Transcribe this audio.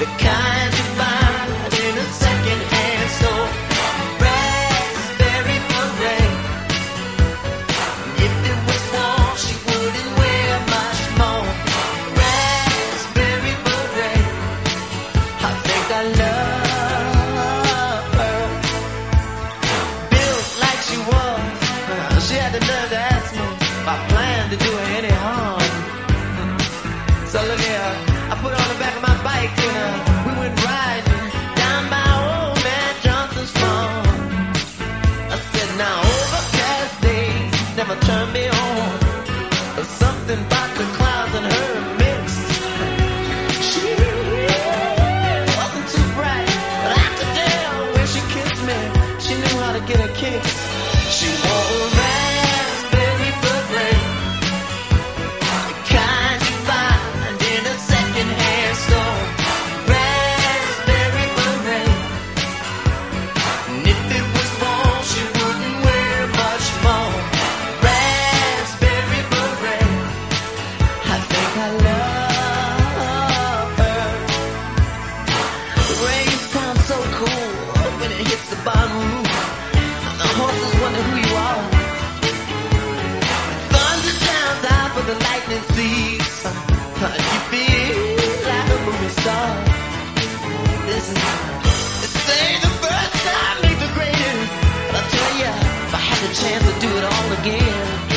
the kind you find in a second-hand store. Raspberry beret. If it was warm, she wouldn't wear much more. Raspberry beret. I think I love her. Built like she was, she had the nerve to ask me if I planned to do her any harm. So look here, I put her on the back of my bike and we went riding down by old man Johnson's farm. I said, now overcast days never turn me on. There's something about the clouds and her mixed. She wasn't too bright, but I could tell when she kissed me, she knew how to get a kick. She wore a raspberry beret, the kind you find in a second-hand store. Raspberry beret. And if it was warm, she wouldn't wear much more. Raspberry beret. I think I love her. The rain sounds so cool when it hits the bottom roof. The horses wonder who you are. Thunder drowns out for the lightning sees. You feel like a movie star. Listen, they say the first time makes the greatest. But I tell ya, if I had the chance to do it all again,